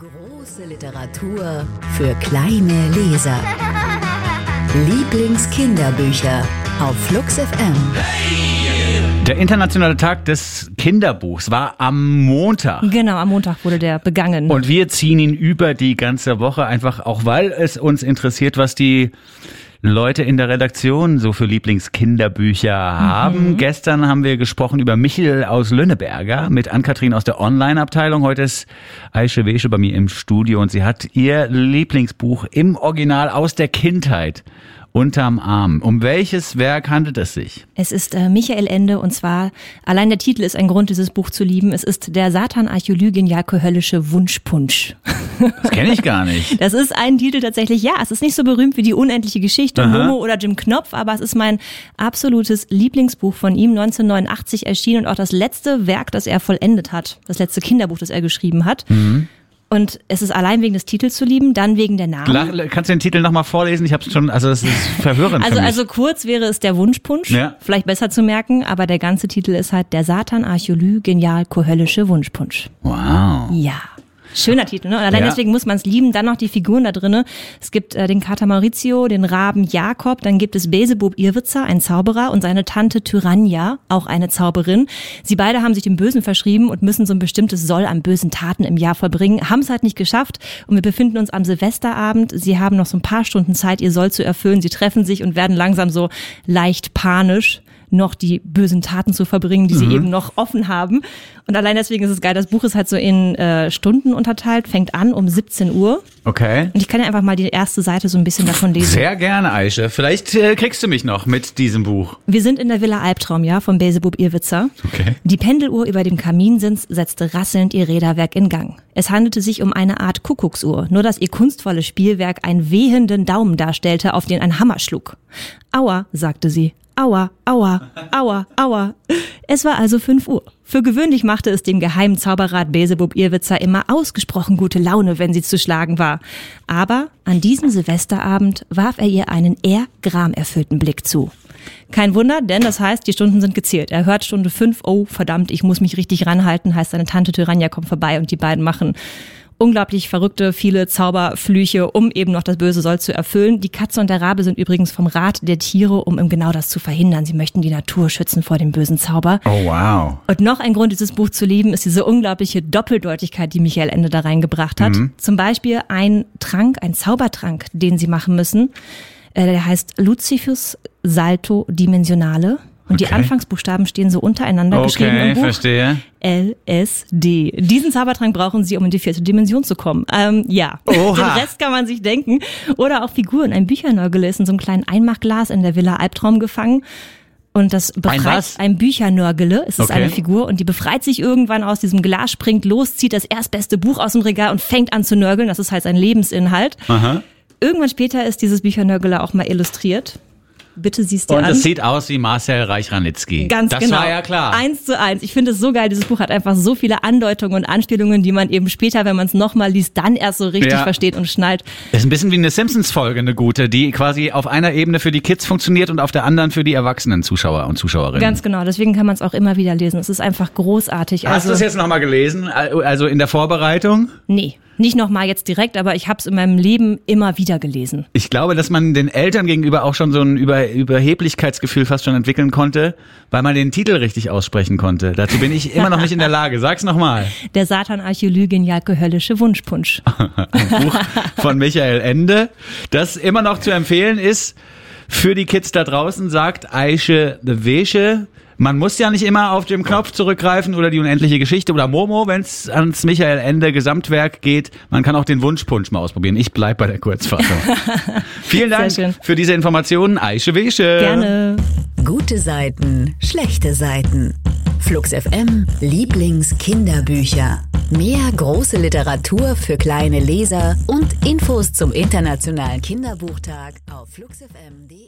Große Literatur für kleine Leser. Lieblingskinderbücher auf Flux FM. Der internationale Tag des Kinderbuchs war am Montag. Genau, am Montag wurde der begangen. Und wir ziehen ihn über die ganze Woche, einfach auch, weil es uns interessiert, was die Leute in der Redaktion so für Lieblingskinderbücher haben. Gestern haben wir gesprochen über Michel aus Lönneberger mit Ann-Kathrin aus der Online-Abteilung. Heute ist Aische Wesche bei mir im Studio und sie hat ihr Lieblingsbuch im Original aus der Kindheit unterm Arm. Um welches Werk handelt es sich? Es ist Michael Ende und zwar, allein der Titel ist ein Grund, dieses Buch zu lieben. Es ist der Satan-Archäolygien-Jalko-Höllische Wunschpunsch. Das kenne ich gar nicht. Das ist ein Titel tatsächlich, ja, es ist nicht so berühmt wie die unendliche Geschichte, Momo oder Jim Knopf, aber es ist mein absolutes Lieblingsbuch von ihm, 1989 erschienen und auch das letzte Werk, das er vollendet hat. Das letzte Kinderbuch, das er geschrieben hat. Und es ist allein wegen des Titels zu lieben, dann wegen der Namen. Kannst du den Titel nochmal vorlesen? Ich habe es schon, also es ist verwirrend für mich. Also kurz wäre es der Wunschpunsch, ja. Vielleicht besser zu merken, aber der ganze Titel ist halt der Satan-Archäolygien-Jalko-Höllische Wunschpunsch. Wow. Ja. Schöner Titel, ne? Und allein deswegen muss man es lieben. Dann noch die Figuren da drinne. Es gibt den Kater Maurizio, den Raben Jakob, dann gibt es Beelzebub Irrwitzer, ein Zauberer, und seine Tante Tyrannja, auch eine Zauberin. Sie beide haben sich dem Bösen verschrieben und müssen so ein bestimmtes Soll an bösen Taten im Jahr vollbringen, haben es halt nicht geschafft und wir befinden uns am Silvesterabend. Sie haben noch so ein paar Stunden Zeit, ihr Soll zu erfüllen. Sie treffen sich und werden langsam so leicht panisch, noch die bösen Taten zu verbringen, die sie eben noch offen haben. Und allein deswegen ist es geil. Das Buch ist halt so in Stunden unterteilt, fängt an um 17 Uhr. Okay. Und ich kann ja einfach mal die erste Seite so ein bisschen davon lesen. Sehr gerne, Aische. Vielleicht kriegst du mich noch mit diesem Buch. Wir sind in der Villa Albtraum, ja, von Beelzebub Irrwitzer. Okay. Die Pendeluhr über dem Kaminsitz setzte rasselnd ihr Räderwerk in Gang. Es handelte sich um eine Art Kuckucksuhr, nur dass ihr kunstvolles Spielwerk einen wehenden Daumen darstellte, auf den ein Hammer schlug. Aua, sagte sie. Aua, aua, aua, aua. Es war also 5 Uhr. Für gewöhnlich machte es dem geheimen Zauberrat Beelzebub Irrwitzer immer ausgesprochen gute Laune, wenn sie zu schlagen war. Aber an diesem Silvesterabend warf er ihr einen eher gramerfüllten Blick zu. Kein Wunder, denn das heißt, die Stunden sind gezählt. Er hört Stunde 5, oh verdammt, ich muss mich richtig ranhalten, heißt seine Tante Tyrannja kommt vorbei und die beiden machen unglaublich verrückte, viele Zauberflüche, um eben noch das böse Soll zu erfüllen. Die Katze und der Rabe sind übrigens vom Rat der Tiere, um genau das zu verhindern. Sie möchten die Natur schützen vor dem bösen Zauber. Oh, wow. Und noch ein Grund, dieses Buch zu lieben, ist diese unglaubliche Doppeldeutigkeit, die Michael Ende da reingebracht hat. Zum Beispiel ein Trank, ein Zaubertrank, den sie machen müssen. Der heißt Lucifus Salto Dimensionale. Und die Anfangsbuchstaben stehen so untereinander geschrieben im Buch. Verstehe. LSD. Diesen Zaubertrank brauchen sie, um in die 4. Dimension zu kommen. Ja, Oha. Den Rest kann man sich denken. Oder auch Figuren. Ein Büchernörgel ist in so einem kleinen Einmachglas in der Villa Albtraum gefangen. Und das befreit ein Büchernörgele, es ist eine Figur, und die befreit sich irgendwann aus diesem Glas, springt los, zieht das erstbeste Buch aus dem Regal und fängt an zu nörgeln. Das ist halt sein Lebensinhalt. Aha. Irgendwann später ist dieses Büchernörgele auch mal illustriert. Bitte siehst du an. Und es sieht aus wie Marcel Reich-Ranitzky. Ganz genau. Das war ja klar. 1:1. Ich finde es so geil. Dieses Buch hat einfach so viele Andeutungen und Anspielungen, die man eben später, wenn man es nochmal liest, dann erst so richtig versteht und schnallt. Das ist ein bisschen wie eine Simpsons-Folge, eine gute, die quasi auf einer Ebene für die Kids funktioniert und auf der anderen für die erwachsenen Zuschauer und Zuschauerinnen. Ganz genau. Deswegen kann man es auch immer wieder lesen. Es ist einfach großartig. Hast du es jetzt nochmal gelesen? Also in der Vorbereitung? Nee. Nicht nochmal jetzt direkt, aber ich habe es in meinem Leben immer wieder gelesen. Ich glaube, dass man den Eltern gegenüber auch schon so ein Überheblichkeitsgefühl fast schon entwickeln konnte, weil man den Titel richtig aussprechen konnte. Dazu bin ich immer noch nicht in der Lage. Sag's nochmal. Der Satan-Archäolygien-Jalko-Höllische Wunschpunsch. Ein Buch von Michael Ende, das immer noch zu empfehlen ist für die Kids da draußen, sagt Aische Wesche. Man muss ja nicht immer auf Jim Knopf zurückgreifen oder die unendliche Geschichte oder Momo, wenn es ans Michael Ende Gesamtwerk geht. Man kann auch den Wunschpunsch mal ausprobieren. Ich bleib bei der Kurzfassung. Vielen Dank für diese Informationen, Aische Wesche. Gerne. Gute Seiten, schlechte Seiten. Flux FM Lieblingskinderbücher. Mehr große Literatur für kleine Leser und Infos zum Internationalen Kinderbuchtag auf fluxfm.de.